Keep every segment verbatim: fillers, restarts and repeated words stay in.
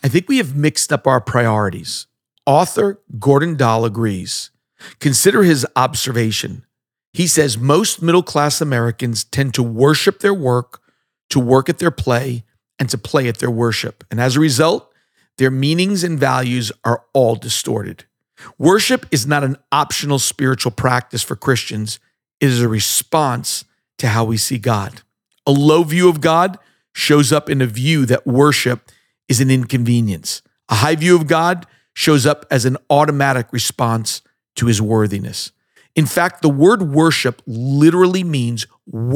I think we have mixed up our priorities. Author Gordon Dahl agrees. Consider his observation. He says most middle-class Americans tend to worship their work, to work at their play, and to play at their worship. And as a result, their meanings and values are all distorted. Worship is not an optional spiritual practice for Christians. It is a response to how we see God. A low view of God shows up in a view that worship is an inconvenience. A high view of God shows up as an automatic response to his worthiness. In fact, the word worship literally means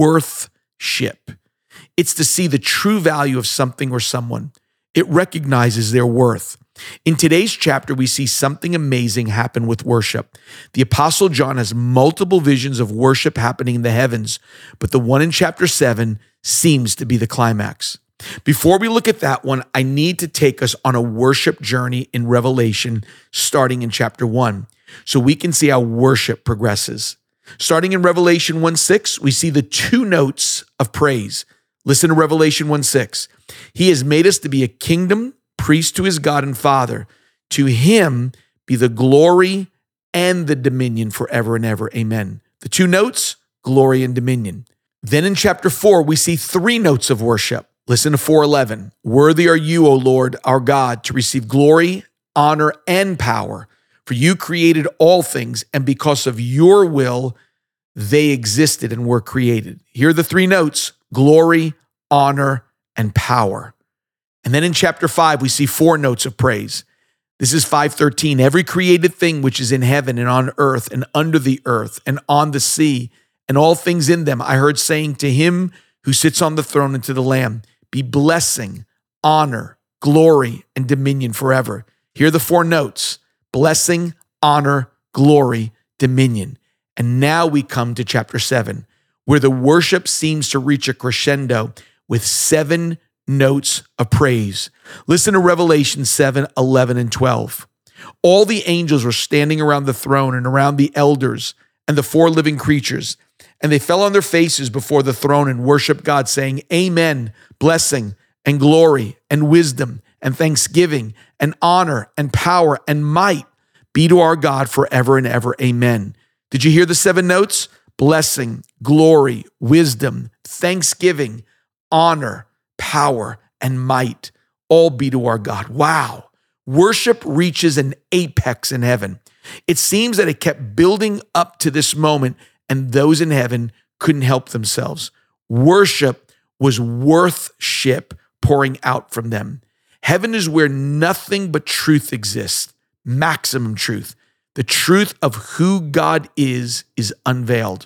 worthship. It's to see the true value of something or someone. It recognizes their worth. In today's chapter, we see something amazing happen with worship. The Apostle John has multiple visions of worship happening in the heavens, but the one in chapter seven seems to be the climax. Before we look at that one, I need to take us on a worship journey in Revelation, starting in chapter one, so we can see how worship progresses. Starting in Revelation one six, we see the two notes of praise. Listen to Revelation one six. He has made us to be a kingdom, priest to his God and Father. To him be the glory and the dominion forever and ever. Amen. The two notes, glory and dominion. Then in chapter four, we see three notes of worship. Listen to four eleven. Worthy are you, O Lord, our God, to receive glory, honor, and power. For you created all things, and because of your will, they existed and were created. Here are the three notes: glory, honor, and power. And then in chapter five, we see four notes of praise. This is five thirteen. Every created thing which is in heaven and on earth and under the earth and on the sea and all things in them, I heard saying to him who sits on the throne and to the Lamb, be blessing, honor, glory, and dominion forever. Here are the four notes: blessing, honor, glory, dominion. And now we come to chapter seven, where the worship seems to reach a crescendo with seven notes of praise. Listen to Revelation seven, eleven, and twelve. All the angels were standing around the throne and around the elders and the four living creatures, and they fell on their faces before the throne and worshiped God, saying, Amen, blessing and glory and wisdom and thanksgiving and honor and power and might be to our God forever and ever. Amen. Did you hear the seven notes? Blessing, glory, wisdom, thanksgiving, honor, power, and might all be to our God. Wow. Worship reaches an apex in heaven. It seems that it kept building up to this moment, and those in heaven couldn't help themselves. Worship was worthship pouring out from them. Heaven is where nothing but truth exists, maximum truth. The truth of who God is is unveiled.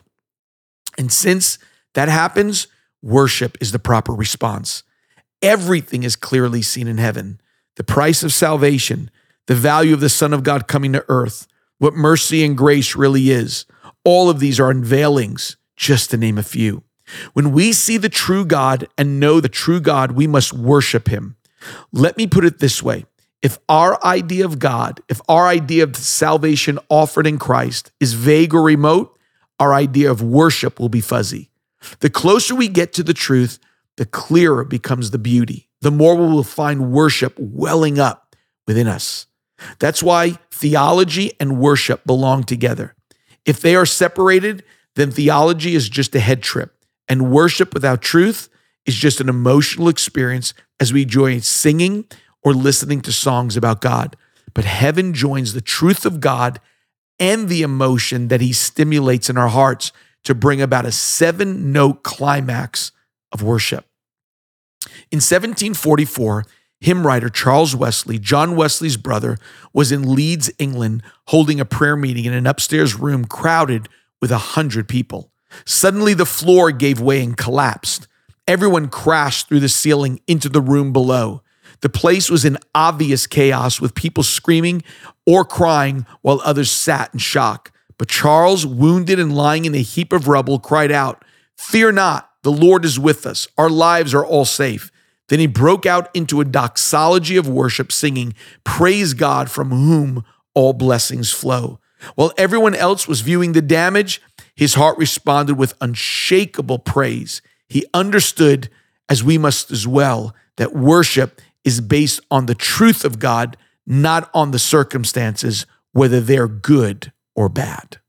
And since that happens, worship is the proper response. Everything is clearly seen in heaven. The price of salvation, the value of the Son of God coming to earth, what mercy and grace really is. All of these are unveilings, just to name a few. When we see the true God and know the true God, we must worship him. Let me put it this way. If our idea of God, if our idea of salvation offered in Christ is vague or remote, our idea of worship will be fuzzy. The closer we get to the truth, the clearer becomes the beauty. The more we will find worship welling up within us. That's why theology and worship belong together. If they are separated, then theology is just a head trip, and worship without truth is just an emotional experience as we enjoy singing or listening to songs about God. But heaven joins the truth of God and the emotion that he stimulates in our hearts to bring about a seven-note climax of worship. In seventeen forty-four, hymn writer Charles Wesley, John Wesley's brother, was in Leeds, England, holding a prayer meeting in an upstairs room crowded with a hundred people. Suddenly, the floor gave way and collapsed. Everyone crashed through the ceiling into the room below. The place was in obvious chaos, with people screaming or crying while others sat in shock. But Charles, wounded and lying in a heap of rubble, cried out, "Fear not, the Lord is with us. Our lives are all safe." Then he broke out into a doxology of worship, singing, "Praise God from whom all blessings flow." While everyone else was viewing the damage, his heart responded with unshakable praise. He understood, as we must as well, that worship is based on the truth of God, not on the circumstances, whether they're good or bad.